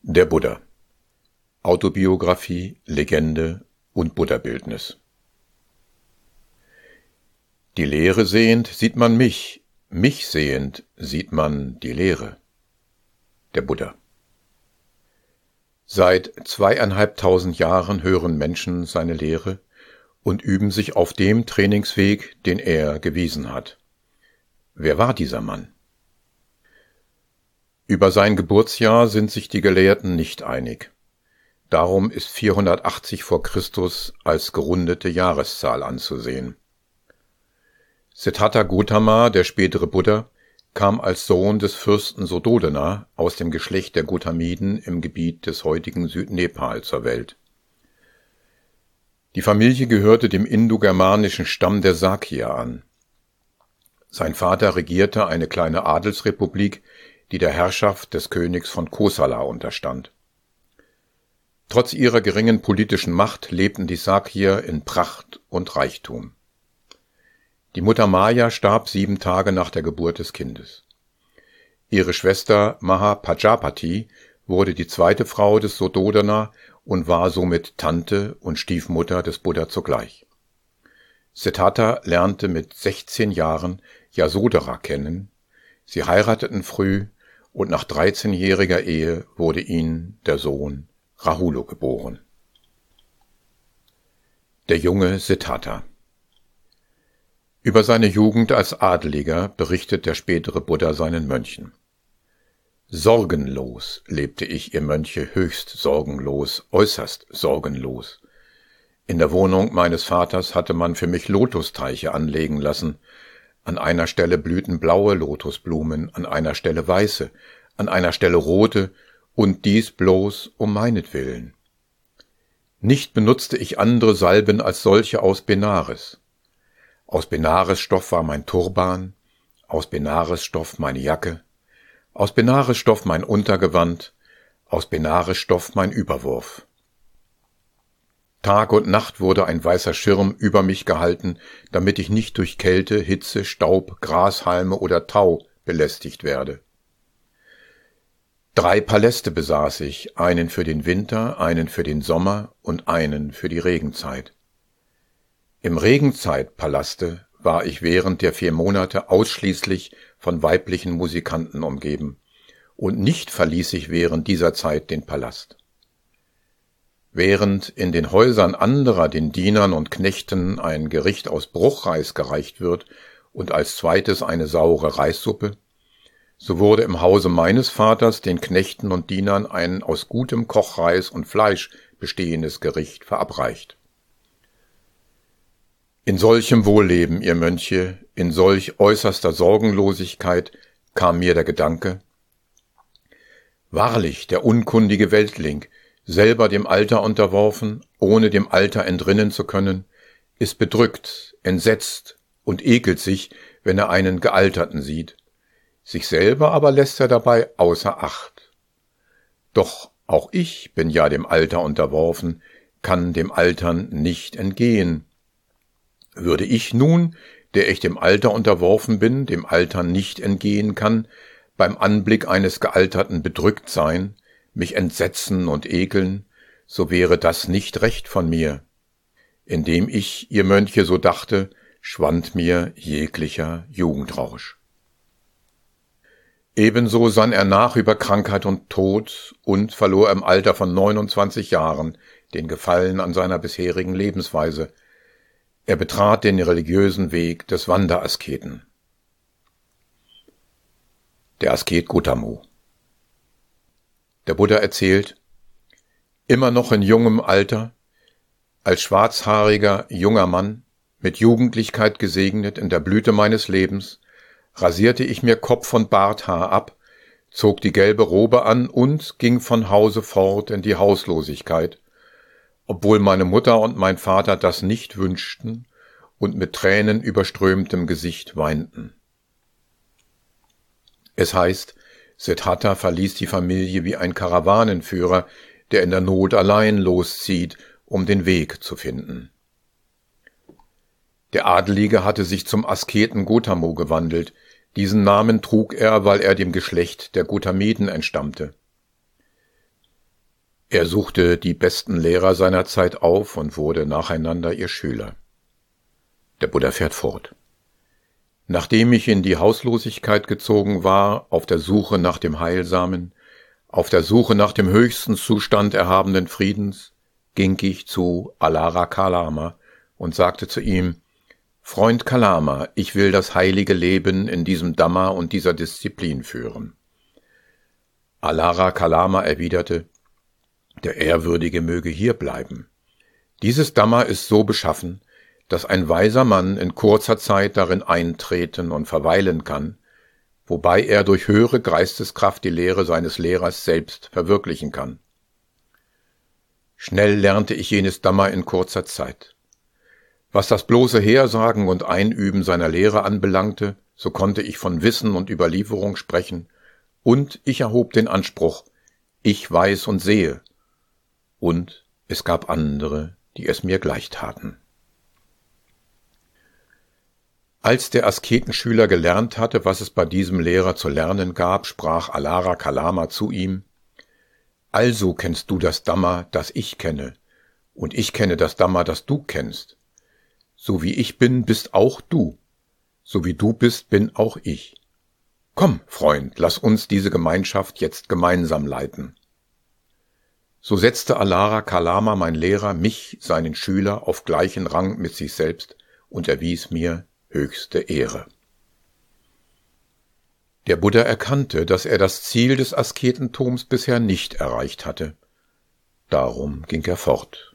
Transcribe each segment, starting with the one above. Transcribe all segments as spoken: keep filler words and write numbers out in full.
Der Buddha. Autobiografie, Legende und Buddha-Bildnis. Die Lehre sehend sieht man mich, mich sehend sieht man die Lehre. Der Buddha. Seit zweieinhalbtausend Jahren hören Menschen seine Lehre und üben sich auf dem Trainingsweg, den er gewiesen hat. Wer war dieser Mann? Über sein Geburtsjahr sind sich die Gelehrten nicht einig. Darum ist vierhundertachtzig vor Christus als gerundete Jahreszahl anzusehen. Siddhartha Gautama, der spätere Buddha, kam als Sohn des Fürsten Suddhodana aus dem Geschlecht der Gautamiden im Gebiet des heutigen Südnepal zur Welt. Die Familie gehörte dem indogermanischen Stamm der Sakya an. Sein Vater regierte eine kleine Adelsrepublik, die der Herrschaft des Königs von Kosala unterstand. Trotz ihrer geringen politischen Macht lebten die Sakya in Pracht und Reichtum. Die Mutter Maya starb sieben Tage nach der Geburt des Kindes. Ihre Schwester Mahapajapati wurde die zweite Frau des Suddhodana und war somit Tante und Stiefmutter des Buddha zugleich. Siddhartha lernte mit sechzehn Jahren Yasodhara kennen. Sie heirateten früh und nach dreizehnjähriger Ehe wurde ihnen der Sohn Rahula geboren. Der junge Siddhartha. Über seine Jugend als Adeliger berichtet der spätere Buddha seinen Mönchen. Sorgenlos lebte ich, ihr Mönche, höchst sorgenlos, äußerst sorgenlos. In der Wohnung meines Vaters hatte man für mich Lotusteiche anlegen lassen. An einer Stelle blühten blaue Lotusblumen, an einer Stelle weiße, an einer Stelle rote, und dies bloß um meinetwillen. Nicht benutzte ich andere Salben als solche aus Benares. Aus Benaresstoff war mein Turban, aus Benaresstoff meine Jacke, aus Benaresstoff mein Untergewand, aus Benaresstoff mein Überwurf. Tag und Nacht wurde ein weißer Schirm über mich gehalten, damit ich nicht durch Kälte, Hitze, Staub, Grashalme oder Tau belästigt werde. Drei Paläste besaß ich, einen für den Winter, einen für den Sommer und einen für die Regenzeit. Im Regenzeitpalaste war ich während der vier Monate ausschließlich von weiblichen Musikanten umgeben, und nicht verließ ich während dieser Zeit den Palast. Während in den Häusern anderer den Dienern und Knechten ein Gericht aus Bruchreis gereicht wird und als zweites eine saure Reissuppe, so wurde im Hause meines Vaters den Knechten und Dienern ein aus gutem Kochreis und Fleisch bestehendes Gericht verabreicht. In solchem Wohlleben, ihr Mönche, in solch äußerster Sorgenlosigkeit kam mir der Gedanke: Wahrlich, der unkundige Weltling, selber dem Alter unterworfen, ohne dem Alter entrinnen zu können, ist bedrückt, entsetzt und ekelt sich, wenn er einen Gealterten sieht. Sich selber aber lässt er dabei außer Acht. Doch auch ich bin ja dem Alter unterworfen, kann dem Altern nicht entgehen. Würde ich nun, der ich dem Alter unterworfen bin, dem Altern nicht entgehen kann, beim Anblick eines Gealterten bedrückt sein, mich entsetzen und ekeln, so wäre das nicht recht von mir. Indem ich, ihr Mönche, so dachte, schwand mir jeglicher Jugendrausch. Ebenso sann er nach über Krankheit und Tod und verlor im Alter von neunundzwanzig Jahren den Gefallen an seiner bisherigen Lebensweise. Er betrat den religiösen Weg des Wanderasketen. Der Asket Gautama. Der Buddha erzählt: Immer noch in jungem Alter, als schwarzhaariger junger Mann, mit Jugendlichkeit gesegnet in der Blüte meines Lebens, rasierte ich mir Kopf und Barthaar ab, zog die gelbe Robe an und ging von Hause fort in die Hauslosigkeit, obwohl meine Mutter und mein Vater das nicht wünschten und mit Tränen überströmtem Gesicht weinten. Es heißt, Siddhartha verließ die Familie wie ein Karawanenführer, der in der Not allein loszieht, um den Weg zu finden. Der Adelige hatte sich zum Asketen Gautama gewandelt. Diesen Namen trug er, weil er dem Geschlecht der Gautamiden entstammte. Er suchte die besten Lehrer seiner Zeit auf und wurde nacheinander ihr Schüler. Der Buddha fährt fort. Nachdem ich in die Hauslosigkeit gezogen war, auf der Suche nach dem Heilsamen, auf der Suche nach dem höchsten Zustand erhabenen Friedens, ging ich zu Alara Kalama und sagte zu ihm: Freund Kalama, ich will das heilige Leben in diesem Dhamma und dieser Disziplin führen. Alara Kalama erwiderte: Der Ehrwürdige möge hier bleiben. Dieses Dhamma ist so beschaffen, dass ein weiser Mann in kurzer Zeit darin eintreten und verweilen kann, wobei er durch höhere Geisteskraft die Lehre seines Lehrers selbst verwirklichen kann. Schnell lernte ich jenes Dhamma in kurzer Zeit. Was das bloße Hersagen und Einüben seiner Lehre anbelangte, so konnte ich von Wissen und Überlieferung sprechen, und ich erhob den Anspruch: Ich weiß und sehe. Und es gab andere, die es mir gleich taten. Als der Asketenschüler gelernt hatte, was es bei diesem Lehrer zu lernen gab, sprach Alara Kalama zu ihm: Also kennst du das Dhamma, das ich kenne, und ich kenne das Dhamma, das du kennst. So wie ich bin, bist auch du. So wie du bist, bin auch ich. Komm, Freund, lass uns diese Gemeinschaft jetzt gemeinsam leiten. So setzte Alara Kalama, mein Lehrer, mich, seinen Schüler, auf gleichen Rang mit sich selbst und erwies mir höchste Ehre. Der Buddha erkannte, dass er das Ziel des Asketentums bisher nicht erreicht hatte. Darum ging er fort.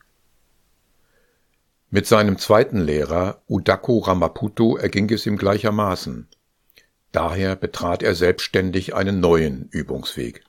Mit seinem zweiten Lehrer, Udako Ramaputo, erging es ihm gleichermaßen. Daher betrat er selbstständig einen neuen Übungsweg.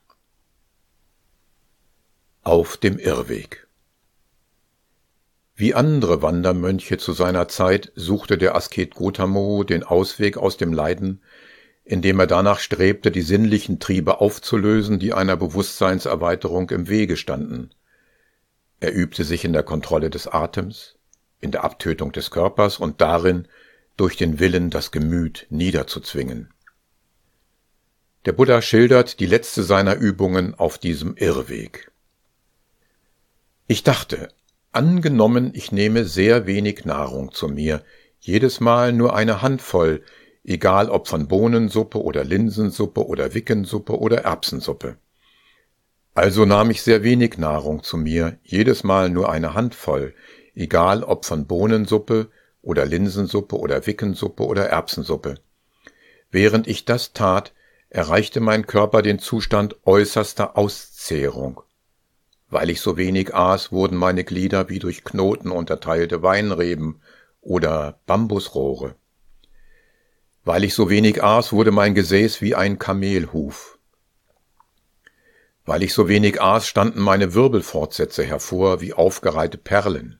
Auf dem Irrweg. Wie andere Wandermönche zu seiner Zeit suchte der Asket Gotamo den Ausweg aus dem Leiden, indem er danach strebte, die sinnlichen Triebe aufzulösen, die einer Bewusstseinserweiterung im Wege standen. Er übte sich in der Kontrolle des Atems, in der Abtötung des Körpers und darin, durch den Willen das Gemüt niederzuzwingen. Der Buddha schildert die letzte seiner Übungen auf diesem Irrweg. Ich dachte, angenommen, ich nehme sehr wenig Nahrung zu mir, jedes Mal nur eine Handvoll, egal ob von Bohnensuppe oder Linsensuppe oder Wickensuppe oder Erbsensuppe. Also nahm ich sehr wenig Nahrung zu mir, jedes Mal nur eine Handvoll, egal ob von Bohnensuppe oder Linsensuppe oder Wickensuppe oder Erbsensuppe. Während ich das tat, erreichte mein Körper den Zustand äußerster Auszehrung. Weil ich so wenig aß, wurden meine Glieder wie durch Knoten unterteilte Weinreben oder Bambusrohre. Weil ich so wenig aß, wurde mein Gesäß wie ein Kamelhuf. Weil ich so wenig aß, standen meine Wirbelfortsätze hervor wie aufgereihte Perlen.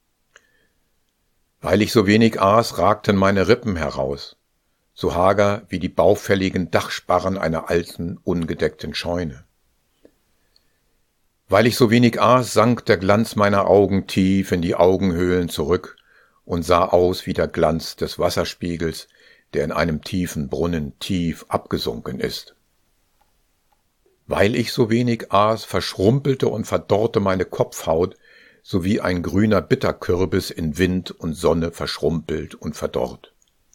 Weil ich so wenig aß, ragten meine Rippen heraus, so hager wie die baufälligen Dachsparren einer alten, ungedeckten Scheune. Weil ich so wenig aß, sank der Glanz meiner Augen tief in die Augenhöhlen zurück und sah aus wie der Glanz des Wasserspiegels, der in einem tiefen Brunnen tief abgesunken ist. Weil ich so wenig aß, verschrumpelte und verdorrte meine Kopfhaut, so wie ein grüner Bitterkürbis in Wind und Sonne verschrumpelt und verdorrt.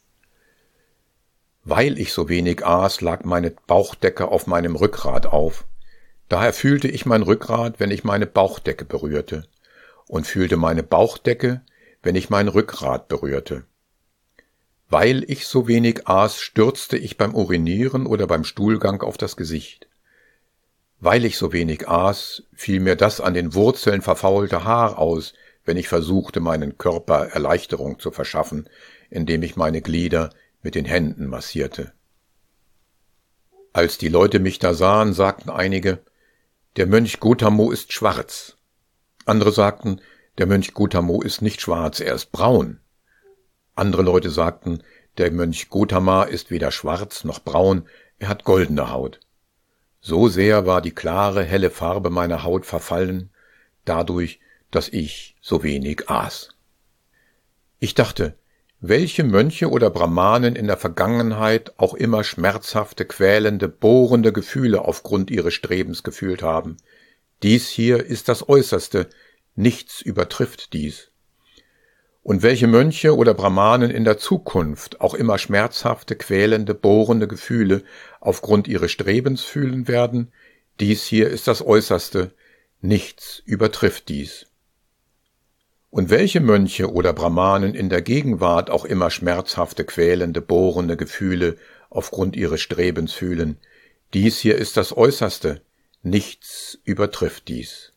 Weil ich so wenig aß, lag meine Bauchdecke auf meinem Rückgrat auf. Daher fühlte ich mein Rückgrat, wenn ich meine Bauchdecke berührte, und fühlte meine Bauchdecke, wenn ich mein Rückgrat berührte. Weil ich so wenig aß, stürzte ich beim Urinieren oder beim Stuhlgang auf das Gesicht. Weil ich so wenig aß, fiel mir das an den Wurzeln verfaulte Haar aus, wenn ich versuchte, meinen Körper Erleichterung zu verschaffen, indem ich meine Glieder mit den Händen massierte. Als die Leute mich da sahen, sagten einige: Der Mönch Gotamo ist schwarz. Andere sagten: Der Mönch Gotamo ist nicht schwarz, er ist braun. Andere Leute sagten: Der Mönch Gotama ist weder schwarz noch braun, er hat goldene Haut. So sehr war die klare, helle Farbe meiner Haut verfallen, dadurch, dass ich so wenig aß. Ich dachte, welche Mönche oder Brahmanen in der Vergangenheit auch immer schmerzhafte, quälende, bohrende Gefühle aufgrund ihres Strebens gefühlt haben, Dies hier ist das Äußerste, nichts übertrifft dies. Und welche Mönche oder Brahmanen in der Zukunft auch immer schmerzhafte, quälende, bohrende Gefühle aufgrund ihres Strebens fühlen werden, dies hier ist das Äußerste, nichts übertrifft dies. Und welche Mönche oder Brahmanen in der Gegenwart auch immer schmerzhafte, quälende, bohrende Gefühle aufgrund ihres Strebens fühlen, dies hier ist das Äußerste, nichts übertrifft dies.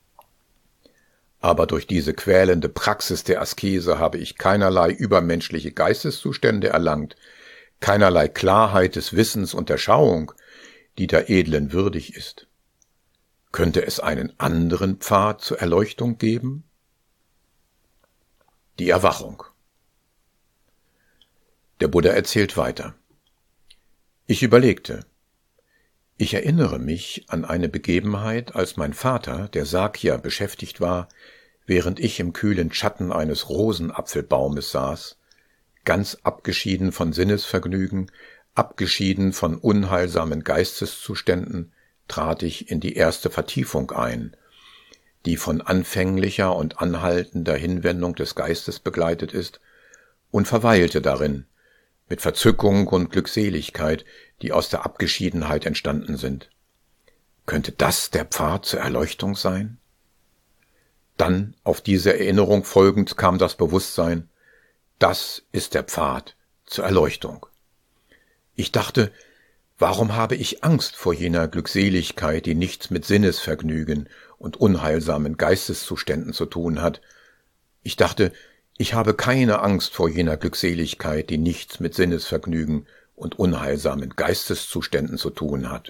Aber durch diese quälende Praxis der Askese habe ich keinerlei übermenschliche Geisteszustände erlangt, keinerlei Klarheit des Wissens und der Schauung, die der Edlen würdig ist. Könnte es einen anderen Pfad zur Erleuchtung geben? Die Erwachung. Der Buddha erzählt weiter. Ich überlegte. Ich erinnere mich an eine Begebenheit, als mein Vater, der Sakya, beschäftigt war, während ich im kühlen Schatten eines Rosenapfelbaumes saß, ganz abgeschieden von Sinnesvergnügen, abgeschieden von unheilsamen Geisteszuständen, trat ich in die erste Vertiefung ein, die von anfänglicher und anhaltender Hinwendung des Geistes begleitet ist, und verweilte darin, mit Verzückung und Glückseligkeit, die aus der Abgeschiedenheit entstanden sind. Könnte das der Pfad zur Erleuchtung sein? Dann, auf diese Erinnerung folgend, kam das Bewusstsein, das ist der Pfad zur Erleuchtung. Ich dachte, warum habe ich Angst vor jener Glückseligkeit, die nichts mit Sinnesvergnügen und unheilsamen Geisteszuständen zu tun hat? Ich dachte, ich habe keine Angst vor jener Glückseligkeit, die nichts mit Sinnesvergnügen und unheilsamen Geisteszuständen zu tun hat.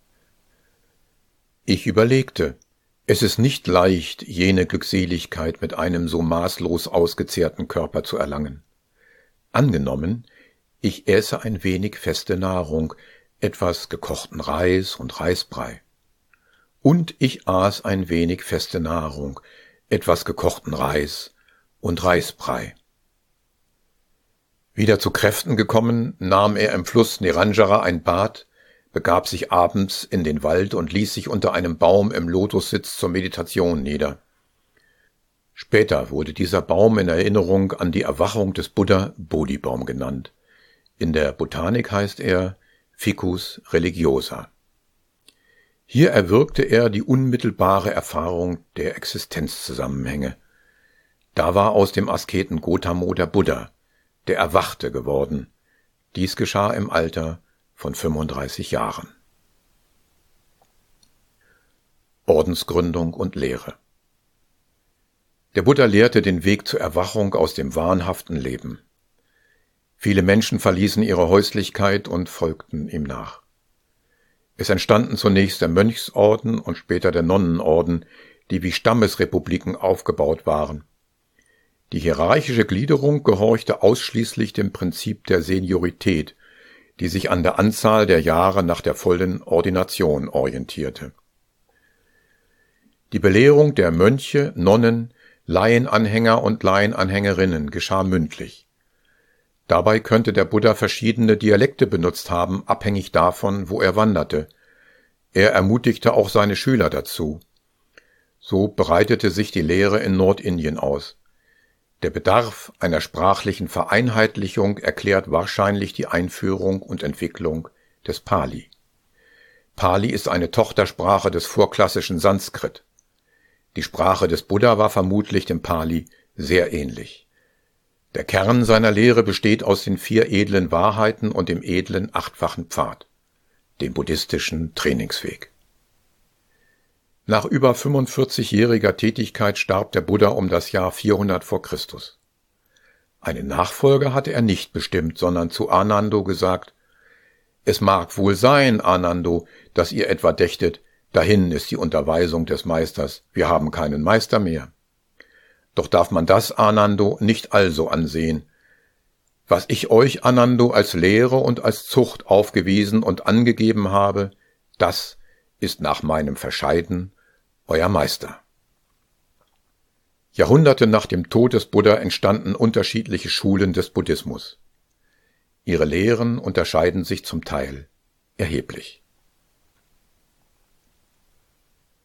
Ich überlegte, es ist nicht leicht, jene Glückseligkeit mit einem so maßlos ausgezehrten Körper zu erlangen. Angenommen, ich äße ein wenig feste Nahrung, etwas gekochten Reis und Reisbrei. Und ich aß ein wenig feste Nahrung, etwas gekochten Reis und Reisbrei. Wieder zu Kräften gekommen, nahm er im Fluss Neranjara ein Bad, begab sich abends in den Wald und ließ sich unter einem Baum im Lotussitz zur Meditation nieder. Später wurde dieser Baum in Erinnerung an die Erwachung des Buddha Bodhibaum genannt. In der Botanik heißt er Ficus religiosa. Hier erwirkte er die unmittelbare Erfahrung der Existenzzusammenhänge. Da war aus dem Asketen Gotamo der Buddha, der Erwachte, geworden. Dies geschah im Alter von fünfunddreißig Jahren. Ordensgründung und Lehre. Der Buddha lehrte den Weg zur Erwachung aus dem wahnhaften Leben. Viele Menschen verließen ihre Häuslichkeit und folgten ihm nach. Es entstanden zunächst der Mönchsorden und später der Nonnenorden, die wie Stammesrepubliken aufgebaut waren. Die hierarchische Gliederung gehorchte ausschließlich dem Prinzip der Seniorität, die sich an der Anzahl der Jahre nach der vollen Ordination orientierte. Die Belehrung der Mönche, Nonnen, Laienanhänger und Laienanhängerinnen geschah mündlich. Dabei könnte der Buddha verschiedene Dialekte benutzt haben, abhängig davon, wo er wanderte. Er ermutigte auch seine Schüler dazu. So breitete sich die Lehre in Nordindien aus. Der Bedarf einer sprachlichen Vereinheitlichung erklärt wahrscheinlich die Einführung und Entwicklung des Pali. Pali ist eine Tochtersprache des vorklassischen Sanskrit. Die Sprache des Buddha war vermutlich dem Pali sehr ähnlich. Der Kern seiner Lehre besteht aus den vier edlen Wahrheiten und dem edlen achtfachen Pfad, dem buddhistischen Trainingsweg. Nach über fünfundvierzigjähriger Tätigkeit starb der Buddha um das Jahr vierhundert vor Christus. Einen Nachfolger hatte er nicht bestimmt, sondern zu Anando gesagt: Es mag wohl sein, Anando, dass ihr etwa dächtet, dahin ist die Unterweisung des Meisters, wir haben keinen Meister mehr. Doch darf man das, Anando, nicht also ansehen. Was ich euch, Anando, als Lehre und als Zucht aufgewiesen und angegeben habe, das ist nach meinem Verscheiden euer Meister. Jahrhunderte nach dem Tod des Buddha entstanden unterschiedliche Schulen des Buddhismus. Ihre Lehren unterscheiden sich zum Teil erheblich.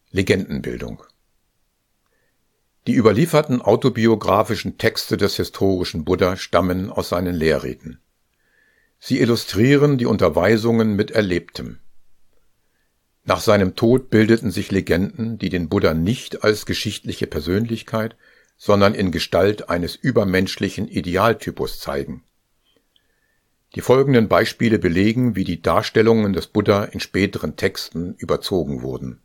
Legendenbildung. Die überlieferten autobiografischen Texte des historischen Buddha stammen aus seinen Lehrreden. Sie illustrieren die Unterweisungen mit Erlebtem. Nach seinem Tod bildeten sich Legenden, die den Buddha nicht als geschichtliche Persönlichkeit, sondern in Gestalt eines übermenschlichen Idealtypus zeigen. Die folgenden Beispiele belegen, wie die Darstellungen des Buddha in späteren Texten überzogen wurden.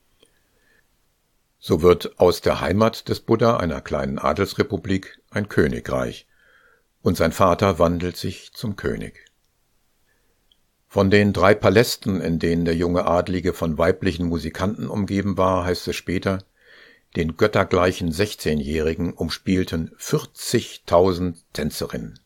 So wird aus der Heimat des Buddha, einer kleinen Adelsrepublik, ein Königreich, und sein Vater wandelt sich zum König. Von den drei Palästen, in denen der junge Adlige von weiblichen Musikanten umgeben war, heißt es später, den göttergleichen sechzehnjährigen umspielten vierzigtausend Tänzerinnen.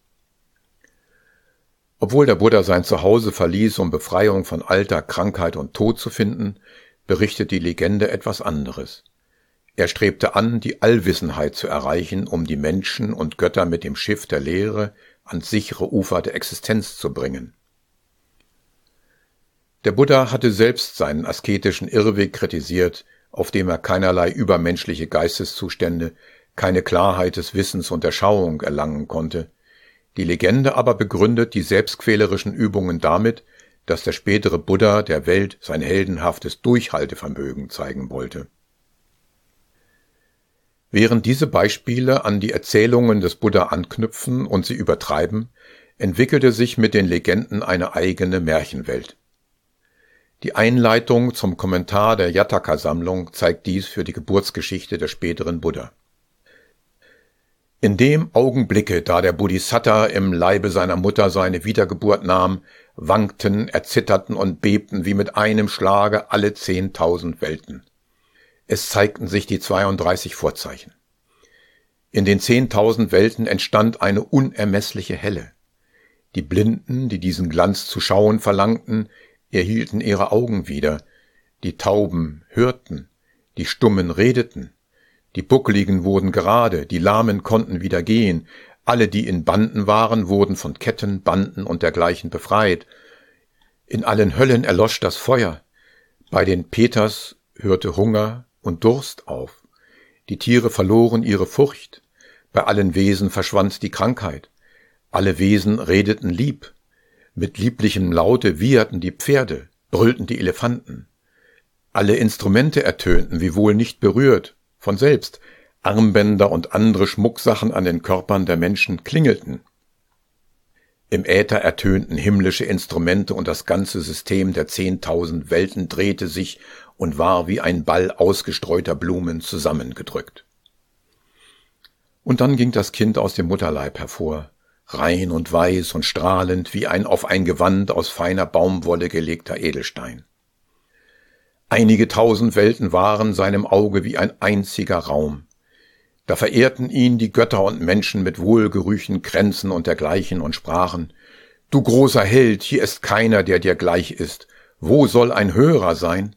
Obwohl der Buddha sein Zuhause verließ, um Befreiung von Alter, Krankheit und Tod zu finden, berichtet die Legende etwas anderes. Er strebte an, die Allwissenheit zu erreichen, um die Menschen und Götter mit dem Schiff der Lehre ans sichere Ufer der Existenz zu bringen. Der Buddha hatte selbst seinen asketischen Irrweg kritisiert, auf dem er keinerlei übermenschliche Geisteszustände, keine Klarheit des Wissens und der Schauung erlangen konnte. Die Legende aber begründet die selbstquälerischen Übungen damit, dass der spätere Buddha der Welt sein heldenhaftes Durchhaltevermögen zeigen wollte. Während diese Beispiele an die Erzählungen des Buddha anknüpfen und sie übertreiben, entwickelte sich mit den Legenden eine eigene Märchenwelt. Die Einleitung zum Kommentar der Jataka-Sammlung zeigt dies für die Geburtsgeschichte des späteren Buddha. In dem Augenblicke, da der Bodhisatta im Leibe seiner Mutter seine Wiedergeburt nahm, wankten, erzitterten und bebten wie mit einem Schlage alle zehntausend Welten. Es zeigten sich die zweiunddreißig Vorzeichen. In den zehntausend Welten entstand eine unermessliche Helle. Die Blinden, die diesen Glanz zu schauen verlangten, erhielten ihre Augen wieder, die Tauben hörten, die Stummen redeten, die Buckligen wurden gerade, die Lahmen konnten wieder gehen, alle, die in Banden waren, wurden von Ketten, Banden und dergleichen befreit. In allen Höllen erlosch das Feuer, bei den Peters hörte Hunger und Durst auf, die Tiere verloren ihre Furcht, bei allen Wesen verschwand die Krankheit, alle Wesen redeten lieb, mit lieblichem Laute wieherten die Pferde, brüllten die Elefanten. Alle Instrumente ertönten, wiewohl nicht berührt, von selbst, Armbänder und andere Schmucksachen an den Körpern der Menschen klingelten. Im Äther ertönten himmlische Instrumente und das ganze System der zehntausend Welten drehte sich und war wie ein Ball ausgestreuter Blumen zusammengedrückt. Und dann ging das Kind aus dem Mutterleib hervor, rein und weiß und strahlend wie ein auf ein Gewand aus feiner Baumwolle gelegter Edelstein. Einige tausend Welten waren seinem Auge wie ein einziger Raum. Da verehrten ihn die Götter und Menschen mit wohlgerüchen Kränzen und dergleichen und sprachen, »Du großer Held, hier ist keiner, der dir gleich ist. Wo soll ein höherer sein?«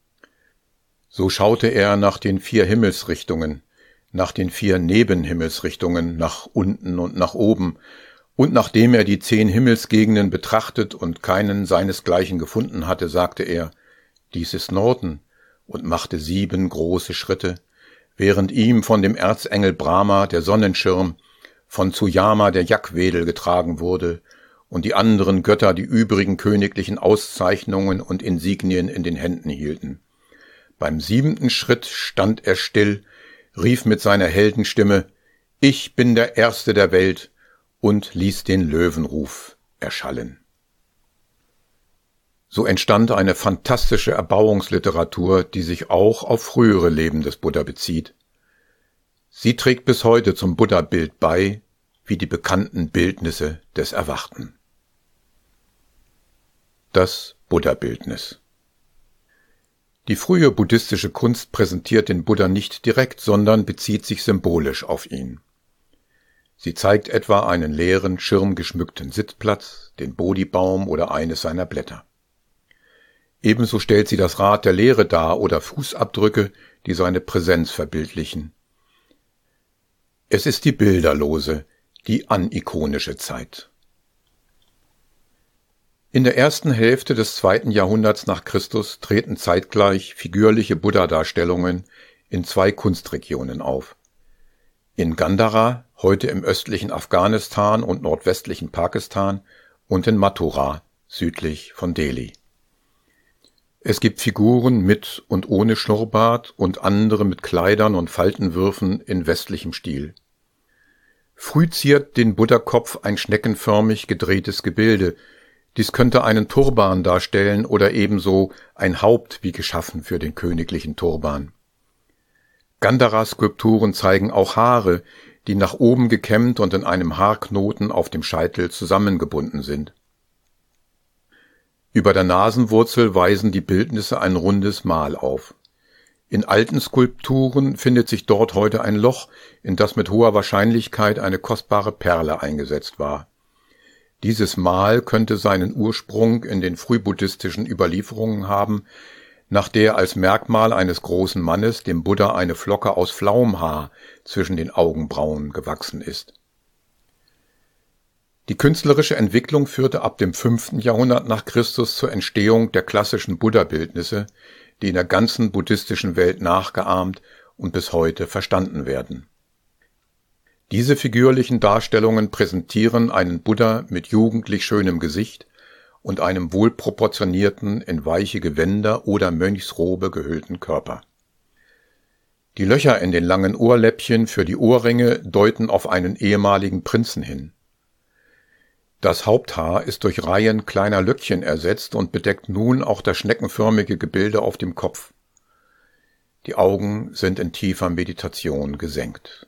So schaute er nach den vier Himmelsrichtungen, nach den vier Nebenhimmelsrichtungen, nach unten und nach oben, und nachdem er die zehn Himmelsgegenden betrachtet und keinen seinesgleichen gefunden hatte, sagte er, »Dies ist Norden«, und machte sieben große Schritte, während ihm von dem Erzengel Brahma der Sonnenschirm, von Tsuyama der Jagdwedel getragen wurde und die anderen Götter die übrigen königlichen Auszeichnungen und Insignien in den Händen hielten. Beim siebenten Schritt stand er still, rief mit seiner Heldenstimme, »Ich bin der Erste der Welt«, und ließ den Löwenruf erschallen. So entstand eine fantastische Erbauungsliteratur, die sich auch auf frühere Leben des Buddha bezieht. Sie trägt bis heute zum Buddha-Bild bei, wie die bekannten Bildnisse des Erwachten. Das Buddha-Bildnis. Die frühe buddhistische Kunst präsentiert den Buddha nicht direkt, sondern bezieht sich symbolisch auf ihn. Sie zeigt etwa einen leeren, schirmgeschmückten Sitzplatz, den Bodhibaum oder eines seiner Blätter. Ebenso stellt sie das Rad der Lehre dar oder Fußabdrücke, die seine Präsenz verbildlichen. Es ist die bilderlose, die anikonische Zeit. In der ersten Hälfte des zweiten Jahrhunderts nach Christus treten zeitgleich figürliche Buddha-Darstellungen in zwei Kunstregionen auf. In Gandhara, heute im östlichen Afghanistan und nordwestlichen Pakistan, und in Mathura, südlich von Delhi. Es gibt Figuren mit und ohne Schnurrbart und andere mit Kleidern und Faltenwürfen in westlichem Stil. Früh ziert den Buddha-Kopf ein schneckenförmig gedrehtes Gebilde. Dies könnte einen Turban darstellen oder ebenso ein Haupt wie geschaffen für den königlichen Turban. Gandhara-Skulpturen zeigen auch Haare, die nach oben gekämmt und in einem Haarknoten auf dem Scheitel zusammengebunden sind. Über der Nasenwurzel weisen die Bildnisse ein rundes Mal auf. In alten Skulpturen findet sich dort heute ein Loch, in das mit hoher Wahrscheinlichkeit eine kostbare Perle eingesetzt war. Dieses Mal könnte seinen Ursprung in den frühbuddhistischen Überlieferungen haben, nach der als Merkmal eines großen Mannes dem Buddha eine Flocke aus Pflaumenhaar zwischen den Augenbrauen gewachsen ist. Die künstlerische Entwicklung führte ab dem fünften Jahrhundert nach Christus zur Entstehung der klassischen Buddha-Bildnisse, die in der ganzen buddhistischen Welt nachgeahmt und bis heute verstanden werden. Diese figürlichen Darstellungen präsentieren einen Buddha mit jugendlich schönem Gesicht und einem wohlproportionierten, in weiche Gewänder oder Mönchsrobe gehüllten Körper. Die Löcher in den langen Ohrläppchen für die Ohrringe deuten auf einen ehemaligen Prinzen hin. Das Haupthaar ist durch Reihen kleiner Löckchen ersetzt und bedeckt nun auch das schneckenförmige Gebilde auf dem Kopf. Die Augen sind in tiefer Meditation gesenkt.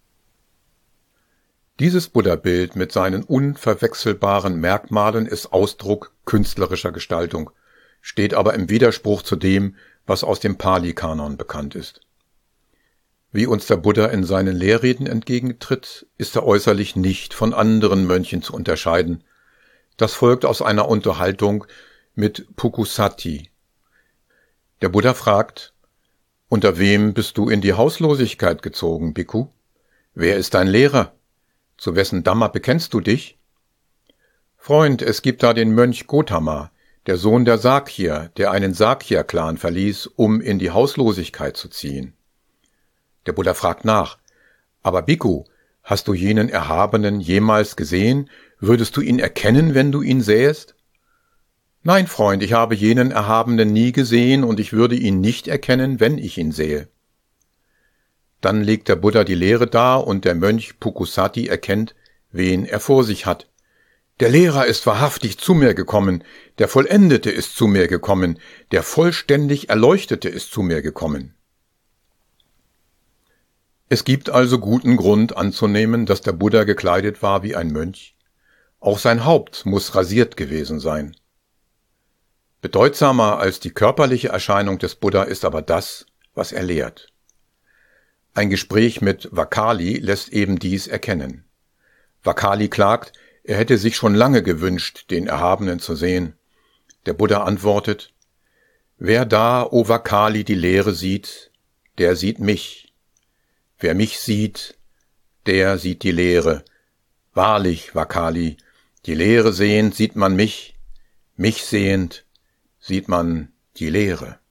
Dieses Buddha-Bild mit seinen unverwechselbaren Merkmalen ist Ausdruck künstlerischer Gestaltung, steht aber im Widerspruch zu dem, was aus dem Pali-Kanon bekannt ist. Wie uns der Buddha in seinen Lehrreden entgegentritt, ist er äußerlich nicht von anderen Mönchen zu unterscheiden. Das folgt aus einer Unterhaltung mit Pukusati. Der Buddha fragt: Unter wem bist du in die Hauslosigkeit gezogen, Bhikkhu? Wer ist dein Lehrer? Zu wessen Dhamma bekennst du dich? Freund, es gibt da den Mönch Gotama, der Sohn der Sakya, der einen Sakya-Clan verließ, um in die Hauslosigkeit zu ziehen. Der Buddha fragt nach: Aber Bhikkhu, hast du jenen Erhabenen jemals gesehen? Würdest du ihn erkennen, wenn du ihn sähest? Nein, Freund, ich habe jenen Erhabenen nie gesehen und ich würde ihn nicht erkennen, wenn ich ihn sähe. Dann legt der Buddha die Lehre dar und der Mönch Pukusati erkennt, wen er vor sich hat. Der Lehrer ist wahrhaftig zu mir gekommen, der Vollendete ist zu mir gekommen, der vollständig Erleuchtete ist zu mir gekommen. Es gibt also guten Grund anzunehmen, dass der Buddha gekleidet war wie ein Mönch. Auch sein Haupt muss rasiert gewesen sein. Bedeutsamer als die körperliche Erscheinung des Buddha ist aber das, was er lehrt. Ein Gespräch mit Vakali lässt eben dies erkennen. Vakali klagt, er hätte sich schon lange gewünscht, den Erhabenen zu sehen. Der Buddha antwortet: Wer da, o Vakali, die Lehre sieht, der sieht mich. Wer mich sieht, der sieht die Lehre. Wahrlich, Vakali, die Lehre sehend sieht man mich, mich sehend sieht man die Lehre.